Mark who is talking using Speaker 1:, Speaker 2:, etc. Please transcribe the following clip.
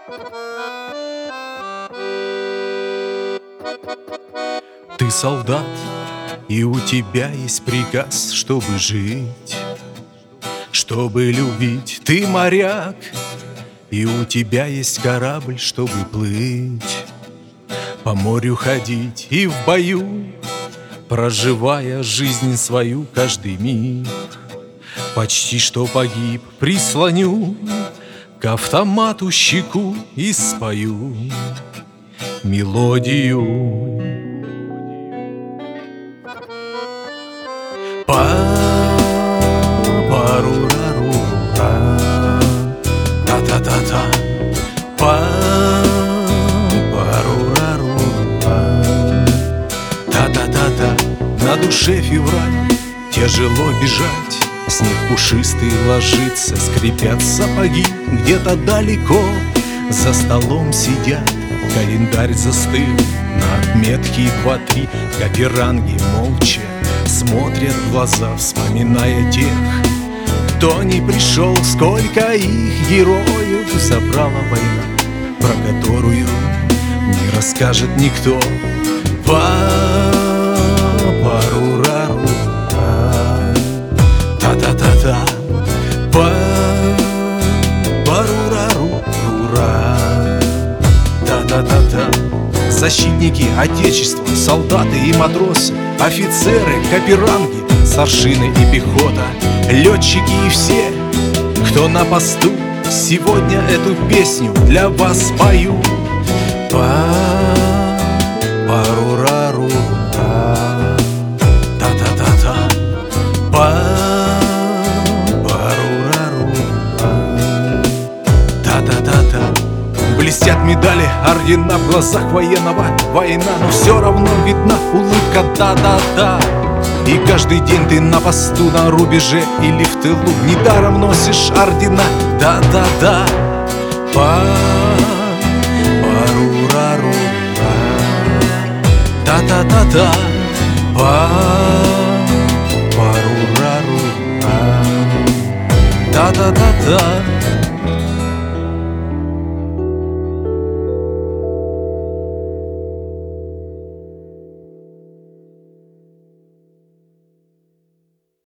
Speaker 1: Ты солдат, и у тебя есть приказ, чтобы жить, чтобы любить. Ты моряк, и у тебя есть корабль, чтобы плыть, по морю ходить и в бою, проживая жизнь свою каждый миг. Почти что погиб, прислоню к автомату щеку и спою мелодию. Па-па-ру-ра-ру-ра, та-та-та-та, па-па-ру-ра-ру-ра, та-та-та-та. На душе февраль, тяжело бежать, снег пушистый ложится, скрипят сапоги. Где-то далеко за столом сидят, календарь застыл на отметке 2-3. Каперанги молча смотрят в глаза, вспоминая тех, кто не пришел. Сколько их героев забрала война, про которую не расскажет никто. Па-па-ру-ра-ру, та-та-та-та, па-па-ру-ра-ру-ра, та-та-та-та. Защитники Отечества, солдаты и матросы, офицеры, каперанги, старшины и пехота, летчики и все, кто на посту, сегодня эту песню для вас пою. Па-па-ру-ра-ру-ра, та-та-та-та, па-па-ру-ра-ру-ра, та-та-та-та. Блестят медали, ордена в глазах военного. Война, но все равно видна улыбка, да-да-да. И каждый день ты на посту, на рубеже или в тылу, недаром носишь ордена, да-да-да. Па-па-ру-ра-ру-ра, та-та-та-та, па-па-ру-ра-ру-ра, та-та-та-та.